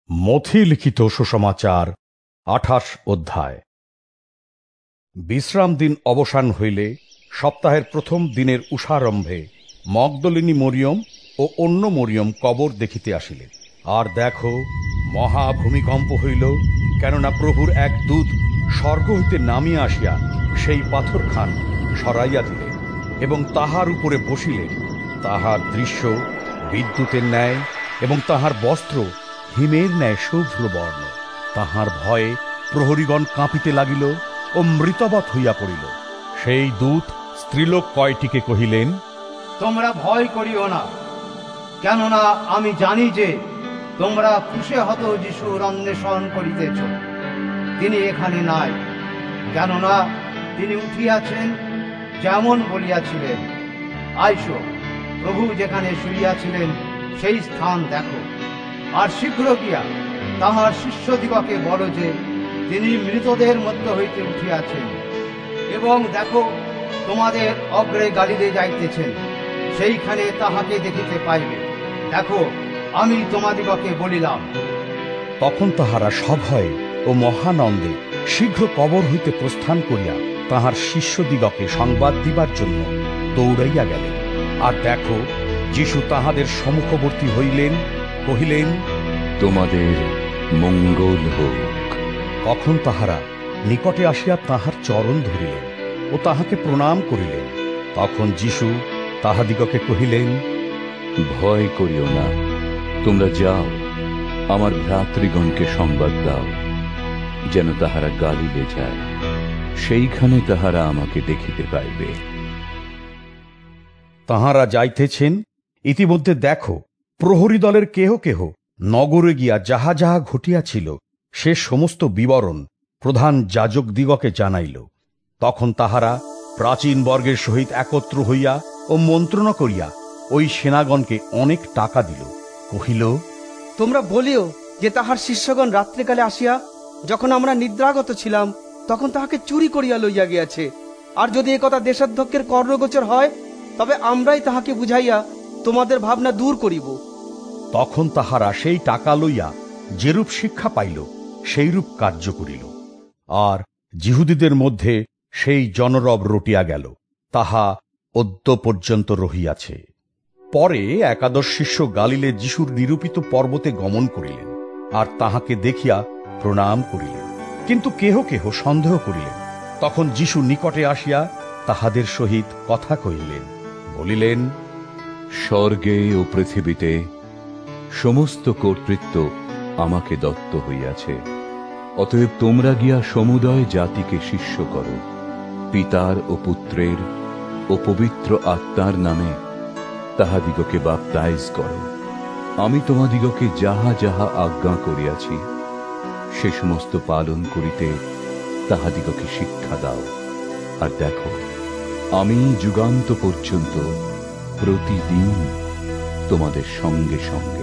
মথি লিখিত সুসমাচার ২৮ অধ্যায়। বিশ্রাম দিন অবসান হইলে সপ্তাহের প্রথম দিনের উষারম্ভে মগদলিনী মরিয়ম ও অন্য মরিয়ম কবর দেখিতে আসিলেন। আর দেখো, মহা ভূমিকম্প হইল, কেননা প্রভুর এক দূত স্বর্গ হইতে নামিয়া আসিয়া সেই পাথরখান সরাইয়া দিলেন এবং তাহার উপরে বসিলেন। তাহার দৃশ্য বিদ্যুতের ন্যায় এবং তাহার বস্ত্র হিমের ন্যায় শুভ্রবর্ণ। তাহার ভয়ে প্রহরীগণ কাঁপিতে লাগিল ও মৃতবৎ হইয়া পড়িল। সেই দূত স্ত্রীলোক কয়টিকে কহিলেন, তোমরা ভয় করিও না, কেননা আমি জানি যে তোমরা ক্রুশে হত যিশুর অন্বেষণ করিতেছ। তিনি এখানে নাই, কেননা তিনি উঠিয়াছেন যেমন বলিয়াছিলেন। আইসো, প্রভু যেখানে শুইয়াছিলেন সেই স্থান দেখো, আর শীঘ্র গিয়া তাহার শিষ্যদিগকে বলো যে তিনি মৃতদের মধ্য হইতে উঠিয়াছেন। এবং দেখো, তোমাদের অগ্রে গালিলে যাইতেছেন, সেইখানে তাহাকে দেখিতে পাইবে। দেখো, আমি তোমাদিগকে বলিলাম। তখন তাহারা সভয়ে ও মহানন্দে শীঘ্র কবর হইতে প্রস্থান করিয়া তাহার শিষ্যদিগকে সংবাদ দিবার জন্য দৌড়াইয়া গেলেন। আর দেখো, যীশু তাহাদের সম্মুখবর্তী হইলেন, কহিলেন, তোমাদের মঙ্গল হোক। তখন তাহারা নিকটে আসিয়া তাহার চরণ ধরিলেন ও তাহাকে প্রণাম করিলেন। তখন যীশু তাহাদিগকে কহিলেন, ভয় করিও না, তোমরা যাও, আমার ভ্রাতৃগণকে সংবাদ দাও, যেন তাহারা গালিলে যায়, সেইখানে তাহারা আমাকে দেখিতে পাইবে। তাহারা যাইতেছেন, ইতিমধ্যে দেখো, প্রহরী দলের কেহ কেহ নগরে গিয়া যাহা যাহা ঘটিয়াছিল সে সমস্ত বিবরণ প্রধান যাজকদিগকে জানাইল। তখন তাহারা প্রাচীন বর্গের সহিত একত্র হইয়া ও মন্ত্রণা করিয়া ওই সেনাগণকে অনেক টাকা দিল। কহিল, তোমরা বলিও যে তাহার শিষ্যগণ রাত্রিকালে আসিয়া, যখন আমরা নিদ্রাগত ছিলাম, তখন তাহাকে চুরি করিয়া লইয়া গিয়াছে। আর যদি একথা দেশাধ্যক্ষের কর্ণগোচর হয়, তবে আমরাই তাহাকে বুঝাইয়া তোমাদের ভাবনা দূর করিব। তখন তাহারা সেই টাকা লইয়া যেরূপ শিক্ষা পাইল সেইরূপ কার্য করিল। আর যিহুদীদের মধ্যে সেই জনরব রটিয়া গেল, তাহা অদ্য পর্যন্ত রহিয়াছে। পরে একাদশ শিষ্য গালিলে যিশুর নিরূপিত পর্বতে গমন করিলেন, আর তাহাকে দেখিয়া প্রণাম করিলেন। কিন্তু কেহ কেহ সন্দেহ করিলেন। তখন যিশু নিকটে আসিয়া তাহাদের সহিত কথা কহিলেন, বলিলেন, স্বর্গে ও পৃথিবীতে সমস্ত কর্তৃত্ব আমাকে দত্ত হইয়াছে। অতএব তোমরা গিয়া সমুদয় জাতিকে শিষ্য করো, পিতার ও পুত্রের ও পবিত্র আত্মার নামে তাহাদিগকে বাপ্তাইজ করো। আমি তোমাদিগকে যাহা যাহা আজ্ঞা করিয়াছি সে সমস্ত পালন করিতে তাহাদিগকে শিক্ষা দাও। আর দেখো, আমি যুগান্ত পর্যন্ত প্রতিদিন তোমাদের সঙ্গে সঙ্গে।